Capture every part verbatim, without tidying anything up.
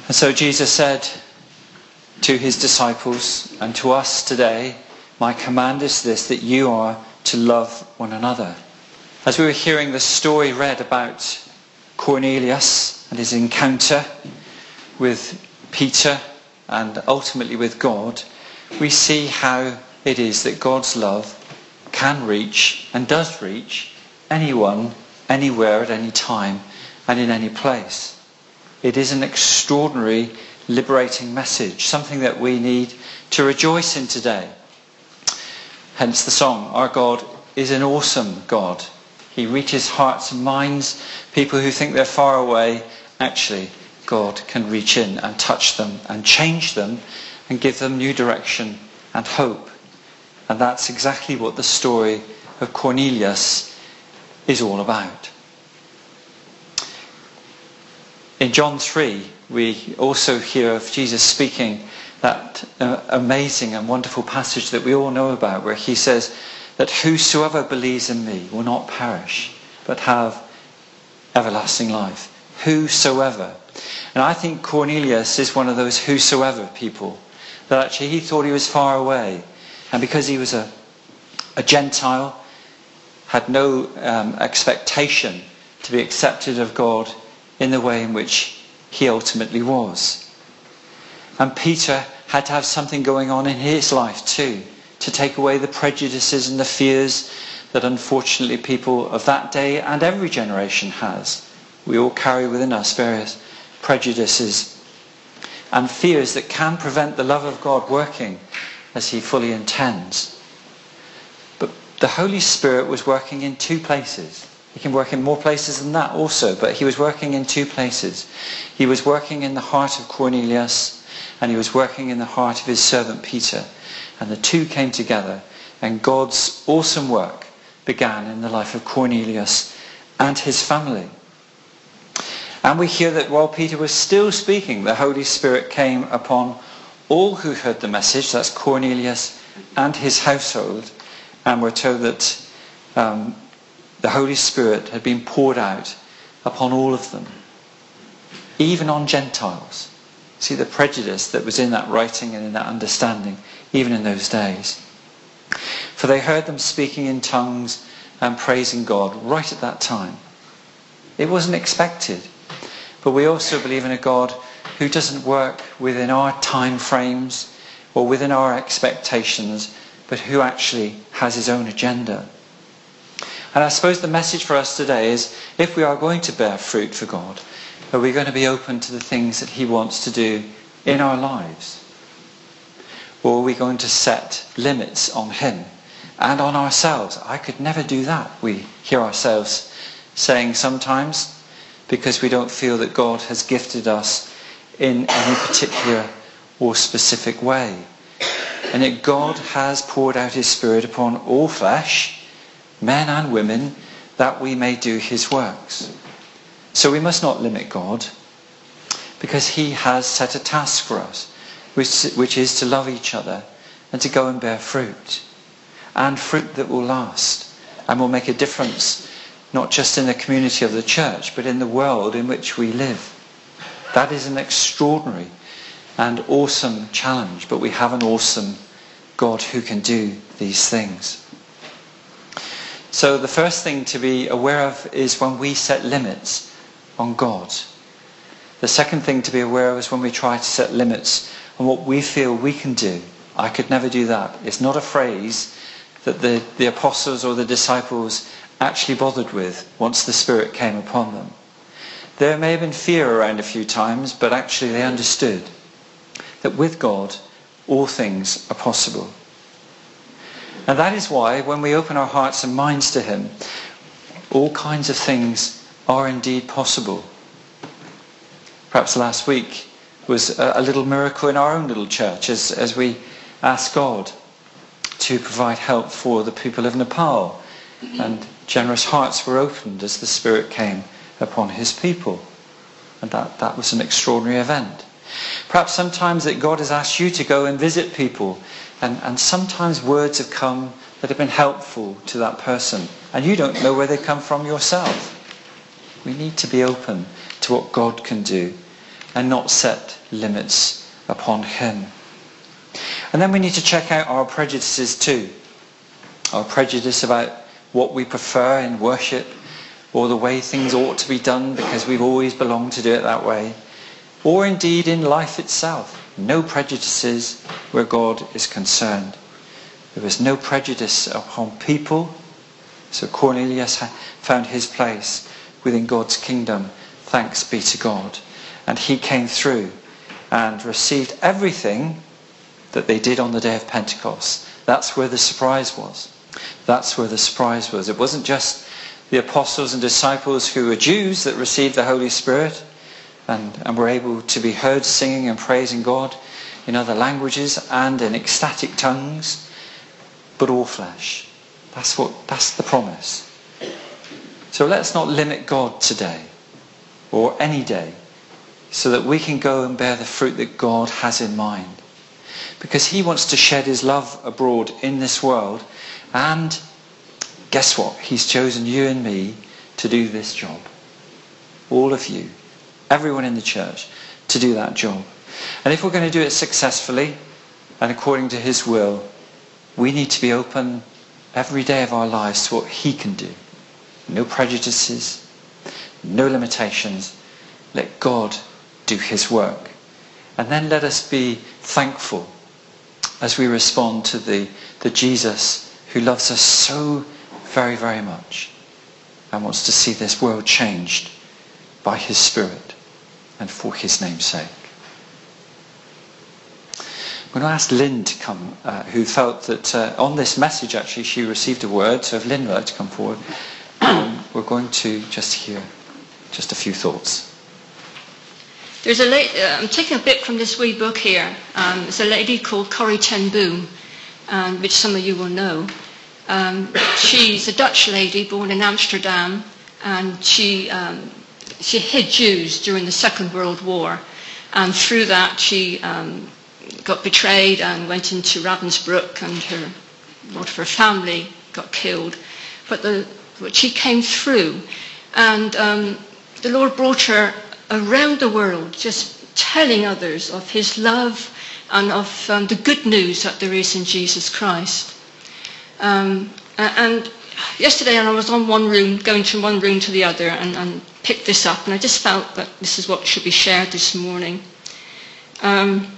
And so Jesus said to his disciples and to us today, my command is this, that you are to love one another. As we were hearing the story read about Cornelius and his encounter with Peter and ultimately with God, we see how it is that God's love can reach and does reach anyone, anywhere, at any time and in any place. It is an extraordinary, liberating message, something that we need to rejoice in today. Hence the song, our God is an awesome God. He reaches hearts and minds. People who think they're far away, actually, God can reach in and touch them and change them and give them new direction and hope. And that's exactly what the story of Cornelius is all about. In John three, we also hear of Jesus speaking that uh, amazing and wonderful passage that we all know about, where he says that whosoever believes in me will not perish, but have everlasting life. Whosoever. And I think Cornelius is one of those whosoever people, that actually he thought he was far away. And because he was a, a Gentile, had no um, expectation to be accepted of God in the way in which he ultimately was. And Peter had to have something going on in his life too, to take away the prejudices and the fears that unfortunately people of that day and every generation has. We all carry within us various prejudices and fears that can prevent the love of God working as he fully intends. But the Holy Spirit was working in two places. He can work in more places than that also, but he was working in two places. He was working in the heart of Cornelius, and he was working in the heart of his servant Peter. And the two came together, and God's awesome work began in the life of Cornelius and his family. And we hear that while Peter was still speaking, the Holy Spirit came upon all who heard the message. That's Cornelius and his household. And we're told that um, the Holy Spirit had been poured out upon all of them, even on Gentiles. See the prejudice that was in that writing and in that understanding, even in those days. For they heard them speaking in tongues and praising God right at that time. It wasn't expected. But we also believe in a God who doesn't work within our time frames or within our expectations, but who actually has his own agenda. And I suppose the message for us today is, if we are going to bear fruit for God, are we going to be open to the things that he wants to do in our lives? Or are we going to set limits on him and on ourselves? I could never do that, we hear ourselves saying sometimes, because we don't feel that God has gifted us in any particular or specific way. And yet God has poured out his Spirit upon all flesh, men and women, that we may do his works. So we must not limit God, because he has set a task for us, which, which is to love each other and to go and bear fruit. And fruit that will last and will make a difference, not just in the community of the church, but in the world in which we live. That is an extraordinary and awesome challenge, but we have an awesome God who can do these things. So the first thing to be aware of is when we set limits on God. The second thing to be aware of is when we try to set limits on what we feel we can do. I could never do that. It's not a phrase that the, the apostles or the disciples actually bothered with once the Spirit came upon them. There may have been fear around a few times, but actually they understood that with God all things are possible. And that is why when we open our hearts and minds to him, all kinds of things are indeed possible. Perhaps last week was a, a little miracle in our own little church as, as we asked God to provide help for the people of Nepal. And generous hearts were opened as the Spirit came upon his people. And that, that was an extraordinary event. Perhaps sometimes that God has asked you to go and visit people, and, and sometimes words have come that have been helpful to that person, and you don't know where they come from yourself. We need to be open to what God can do and not set limits upon him. And then we need to check out our prejudices too. Our prejudice about what we prefer in worship, or the way things ought to be done because we've always belonged to do it that way, or indeed in life itself. No prejudices where God is concerned. There was no prejudice upon people, so Cornelius found his place within God's kingdom, thanks be to God. And he came through and received everything that they did on the day of Pentecost. That's where the surprise was. That's where the surprise was. It wasn't just the apostles and disciples who were Jews that received the Holy Spirit and, and were able to be heard singing and praising God in other languages and in ecstatic tongues, but all flesh. That's what, that's the promise. So let's not limit God today or any day so that we can go and bear the fruit that God has in mind. Because he wants to shed his love abroad in this world, and guess what? He's chosen you and me to do this job. All of you, everyone in the church, to do that job. And if we're going to do it successfully and according to his will, we need to be open every day of our lives to what he can do. No prejudices, no limitations. Let God do his work. And then let us be thankful as we respond to the, the Jesus who loves us so very, very much and wants to see this world changed by his Spirit and for his name's sake. I'm going to ask Lynn to come, uh, who felt that uh, on this message actually she received a word. So if Lynn would like to come forward, um, we're going to just hear just a few thoughts. There's a lady, uh, I'm taking a bit from this wee book here. Um, it's a lady called Corrie ten Boom, um, which some of you will know. Um, she's a Dutch lady born in Amsterdam, and she um, she hid Jews during the Second World War, and through that she um, got betrayed and went into Ravensbrück, and her a lot of her family got killed. But the but she came through, and um, the Lord brought her around the world, just telling others of his love and of um, the good news that there is in Jesus Christ. Um, and yesterday I was on one room, going from one room to the other, and, and picked this up, and I just felt that this is what should be shared this morning. Um,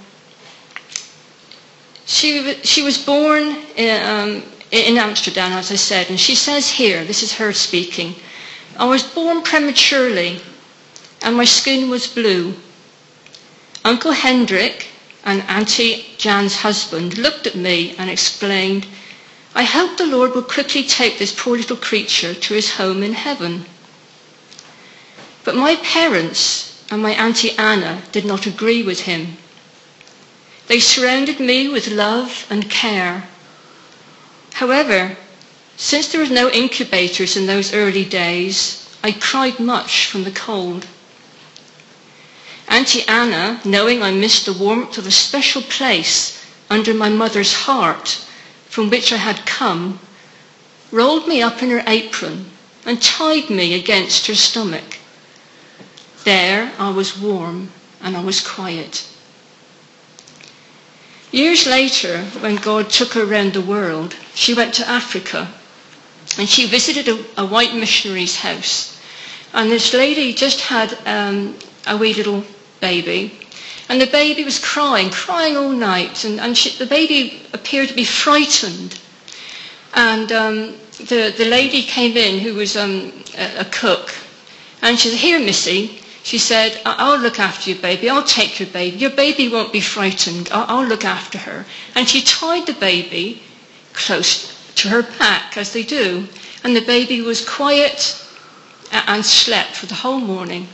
she, she was born in, um, in Amsterdam, as I said, and she says here, this is her speaking, "I was born prematurely, and my skin was blue. Uncle Hendrik and Auntie Jan's husband looked at me and explained, 'I hope the Lord will quickly take this poor little creature to his home in heaven.' But my parents and my Auntie Anna did not agree with him. They surrounded me with love and care. However, since there were no incubators in those early days, I cried much from the cold. Auntie Anna, knowing I missed the warmth of a special place under my mother's heart from which I had come, rolled me up in her apron and tied me against her stomach. There I was warm and I was quiet. Years later, when God took her around the world, she went to Africa and she visited a, a white missionary's house. And this lady just had um, a wee little baby, and the baby was crying, crying all night, and, and she, the baby appeared to be frightened. And um, the, the lady came in, who was um, a, a cook, and she said, "Here, Missy," she said, "I'll look after your baby, I'll take your baby, your baby won't be frightened, I'll, I'll look after her." And she tied the baby close to her back, as they do, and the baby was quiet and slept for the whole morning.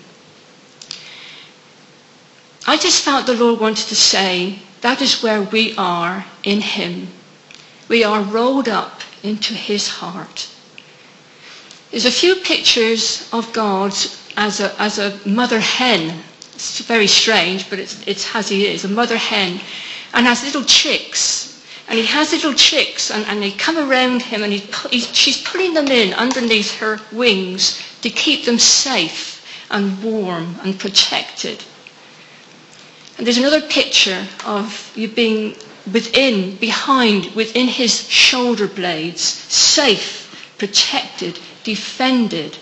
I just felt the Lord wanted to say, that is where we are in him. We are rolled up into his heart. There's a few pictures of God as a, as a mother hen. It's very strange, but it's, it's as he is, a mother hen, and has little chicks. And he has little chicks, and, and they come around him, and he, he's, she's putting them in underneath her wings to keep them safe and warm and protected. And there's another picture of you being within, behind, within his shoulder blades, safe, protected, defended.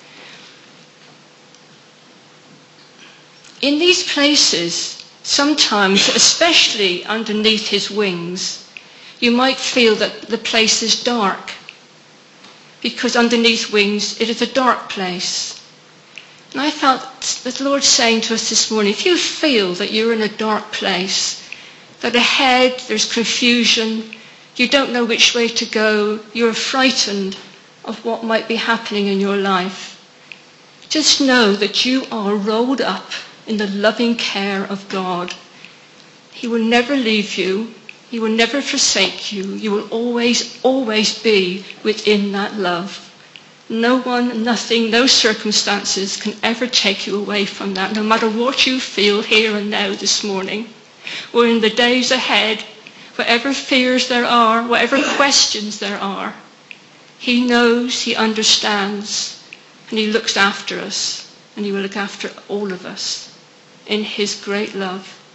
In these places, sometimes, especially underneath his wings, you might feel that the place is dark, because underneath wings it is a dark place. And I felt the Lord saying to us this morning, if you feel that you're in a dark place, that ahead there's confusion, you don't know which way to go, you're frightened of what might be happening in your life, just know that you are rolled up in the loving care of God. He will never leave you. He will never forsake you. You will always, always be within that love. No one, nothing, no circumstances can ever take you away from that, no matter what you feel here and now this morning, or in the days ahead, whatever fears there are, whatever questions there are. He knows, he understands, and he looks after us, and he will look after all of us in his great love.